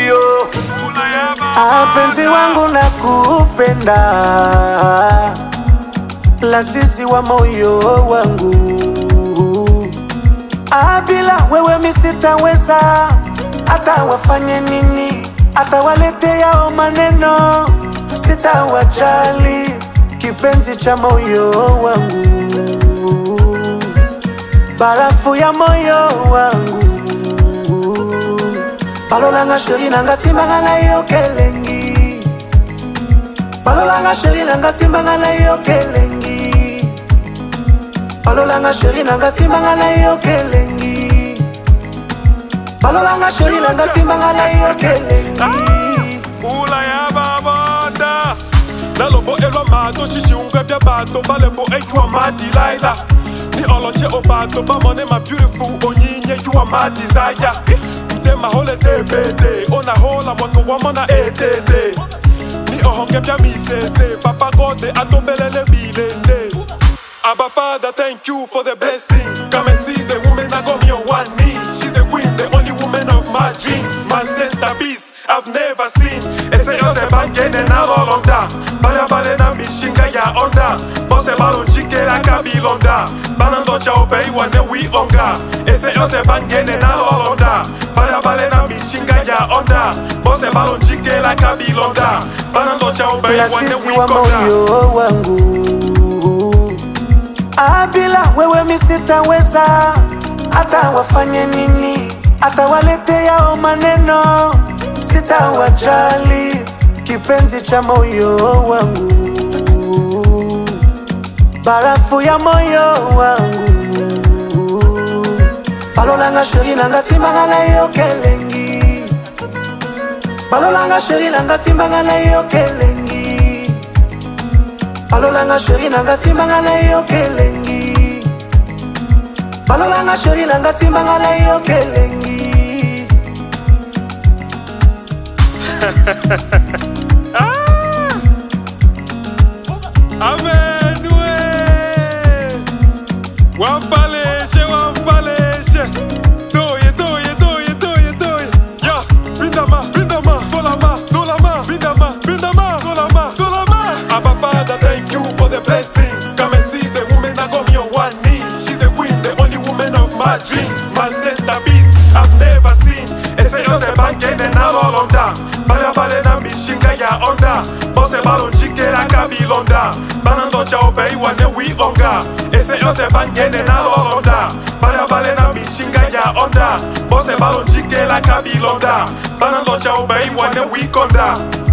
moyo. Penzi wangu nakupenda, lazizi wa moyo wangu. Bila wewe mimi sitaweza, hata wafanye nini, hata walete yao maneno, sitawajali, kipenzi cha moyo wangu, barafu ya moyo wangu. Balolanga sheri nanga simbanga na yo kelengi, balolanga sheri nanga simbanga na yo kelengi, balolanga sheri nanga simbanga na yo kelengi, balolanga sheri nanga simbanga na yo kelengi. Ula ya babanda nalobo elwa mato chichiunga bya bato balebo you are my Delilah. Ni oloche obato ba mone my beautiful onyinye you are my desire. My holiday bede, on a whole I'm what woman a etete. Ni ohonge bya mi se Papa God de atobelele bilende. Abba Father, thank you for the blessings. Come and see the woman that got me on one knee. She's a queen, the only woman of my dreams. My centerpiece, I've never seen. Ese yo se bangene na lolonda. Bala bale na mishinga ya onda. Bose balon chike la kabilonda. Banando cha obey wane we onga. Ese yo se bangene na lolonda. Bala bale na mishinga ya onda. Bose balon chike la kabilonda. Banando cha obey wane we onga. Bila wewe mimi sitaweza, hata wafanye nini, hata walete yao maneno, sitawajali, kipenzi cha moyo wangu, barafu ya moyo wangu. Balolanga sheri nanga simbanga na yo kelengi, balolanga sheri nanga simbanga na yo kelengi, balolanga sheri nanga simbanga na yo kelengi, balolanga sheri nanga simbanga na yo kelengi. Amenwe wampaleshe doye ya bindama dolama Abba Father, thank you for the blessings. Come and see the woman that got me on one knee. She's a queen, the only woman of my dreams. My centerpiece, I've never seen. Ese yo se bangene na lolonda. Bala bale na mishinga ya onda. Bose balon chike la kabilonda. Banando cha obey wane we onga. Ese yo se bangene na lolonda. Bala bale na mishinga ya onda. Bose balon chike la kabilonda. Banando cha obey wane we konda.